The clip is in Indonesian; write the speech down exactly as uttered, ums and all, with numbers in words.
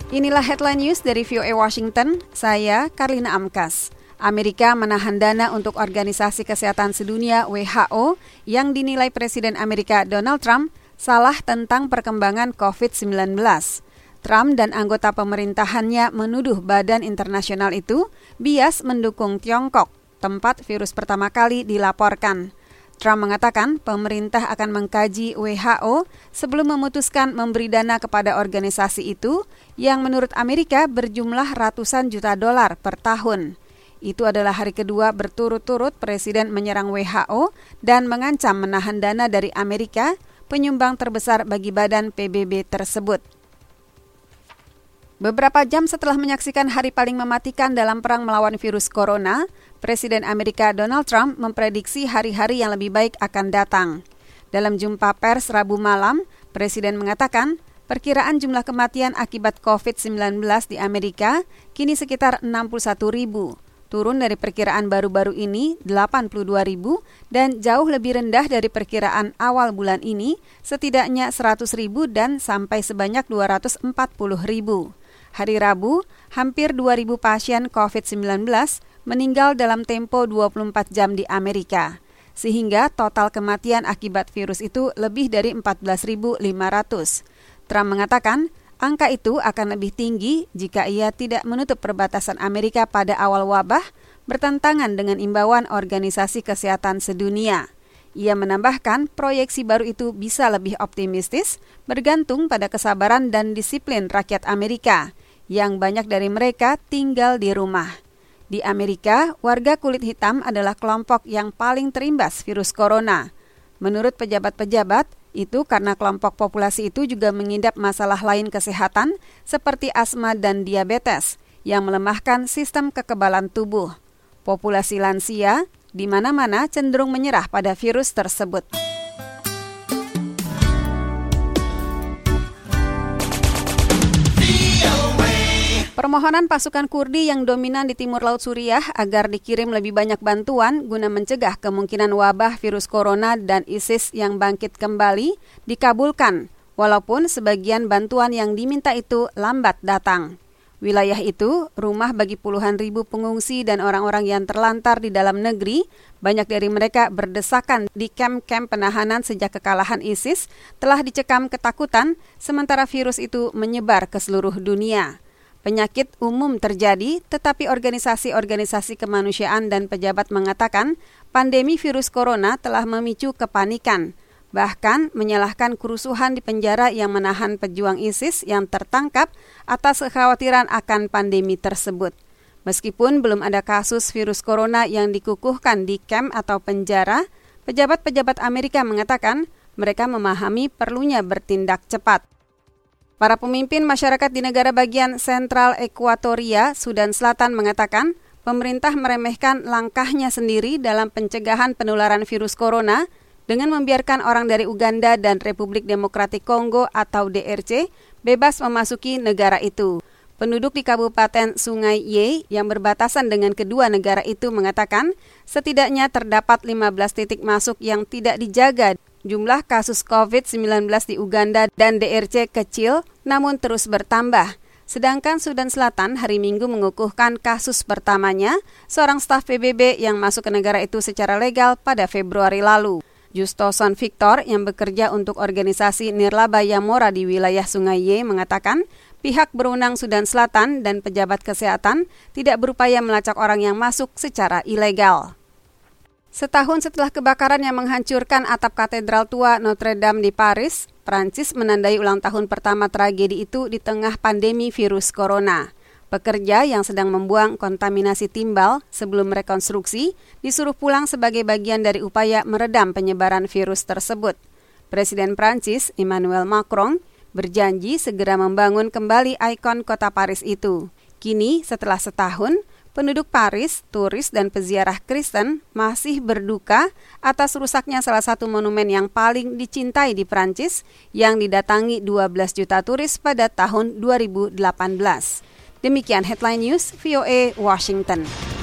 Inilah headline news dari V O A Washington, saya Karlina Amkas. Amerika menahan dana untuk Organisasi Kesehatan Sedunia W H O yang dinilai Presiden Amerika Donald Trump salah tentang perkembangan covid sembilan belas. Trump dan anggota pemerintahannya menuduh badan internasional itu bias mendukung Tiongkok, tempat virus pertama kali dilaporkan. Trump mengatakan pemerintah akan mengkaji W H O sebelum memutuskan memberi dana kepada organisasi itu yang menurut Amerika berjumlah ratusan juta dolar per tahun. Itu adalah hari kedua berturut-turut Presiden menyerang W H O dan mengancam menahan dana dari Amerika, penyumbang terbesar bagi badan P B B tersebut. Beberapa jam setelah menyaksikan hari paling mematikan dalam perang melawan virus corona, Presiden Amerika Donald Trump memprediksi hari-hari yang lebih baik akan datang. Dalam jumpa pers Rabu malam, Presiden mengatakan perkiraan jumlah kematian akibat covid sembilan belas di Amerika kini sekitar enam puluh satu ribu, turun dari perkiraan baru-baru ini delapan puluh dua ribu dan jauh lebih rendah dari perkiraan awal bulan ini setidaknya seratus ribu dan sampai sebanyak dua ratus empat puluh ribu. Hari Rabu, hampir dua ribu pasien covid sembilan belas meninggal dalam tempo dua puluh empat jam di Amerika, sehingga total kematian akibat virus itu lebih dari empat belas ribu lima ratus. Trump mengatakan angka itu akan lebih tinggi jika ia tidak menutup perbatasan Amerika pada awal wabah, bertentangan dengan imbauan Organisasi Kesehatan Sedunia. Ia menambahkan proyeksi baru itu bisa lebih optimistis, bergantung pada kesabaran dan disiplin rakyat Amerika, yang banyak dari mereka tinggal di rumah. Di Amerika, warga kulit hitam adalah kelompok yang paling terimbas virus corona. Menurut pejabat-pejabat, itu karena kelompok populasi itu juga mengidap masalah lain kesehatan seperti asma dan diabetes yang melemahkan sistem kekebalan tubuh. Populasi lansia di mana-mana cenderung menyerah pada virus tersebut. Permohonan pasukan Kurdi yang dominan di timur Laut Suriah agar dikirim lebih banyak bantuan guna mencegah kemungkinan wabah virus corona dan ISIS yang bangkit kembali dikabulkan, walaupun sebagian bantuan yang diminta itu lambat datang. Wilayah itu rumah bagi puluhan ribu pengungsi dan orang-orang yang terlantar di dalam negeri. Banyak dari mereka berdesakan di kamp-kamp penahanan sejak kekalahan ISIS telah dicekam ketakutan, sementara virus itu menyebar ke seluruh dunia. Penyakit umum terjadi, tetapi organisasi-organisasi kemanusiaan dan pejabat mengatakan pandemi virus corona telah memicu kepanikan, bahkan menyalahkan kerusuhan di penjara yang menahan pejuang ISIS yang tertangkap atas kekhawatiran akan pandemi tersebut. Meskipun belum ada kasus virus corona yang dikukuhkan di kamp atau penjara, pejabat-pejabat Amerika mengatakan mereka memahami perlunya bertindak cepat. Para pemimpin masyarakat di negara bagian sentral Ekuatoria, Sudan Selatan mengatakan pemerintah meremehkan langkahnya sendiri dalam pencegahan penularan virus corona dengan membiarkan orang dari Uganda dan Republik Demokratik Kongo atau D R C bebas memasuki negara itu. Penduduk di Kabupaten Sungai Ye yang berbatasan dengan kedua negara itu mengatakan setidaknya terdapat lima belas titik masuk yang tidak dijaga. Jumlah kasus covid sembilan belas di Uganda dan D R C kecil namun terus bertambah. Sedangkan Sudan Selatan hari Minggu mengukuhkan kasus pertamanya seorang staf P B B yang masuk ke negara itu secara legal pada Februari lalu. Justoson Victor yang bekerja untuk organisasi Nirlaba Yamora di wilayah Sungai Ye mengatakan pihak berwenang Sudan Selatan dan pejabat kesehatan tidak berupaya melacak orang yang masuk secara ilegal. Setahun setelah kebakaran yang menghancurkan atap katedral tua Notre Dame di Paris, Prancis menandai ulang tahun pertama tragedi itu di tengah pandemi virus corona. Pekerja yang sedang membuang kontaminasi timbal sebelum rekonstruksi disuruh pulang sebagai bagian dari upaya meredam penyebaran virus tersebut. Presiden Prancis, Emmanuel Macron, berjanji segera membangun kembali ikon kota Paris itu. Kini, setelah setahun, penduduk Paris, turis, dan peziarah Kristen masih berduka atas rusaknya salah satu monumen yang paling dicintai di Prancis yang didatangi dua belas juta turis pada tahun dua ribu delapan belas. Demikian headline news V O A Washington.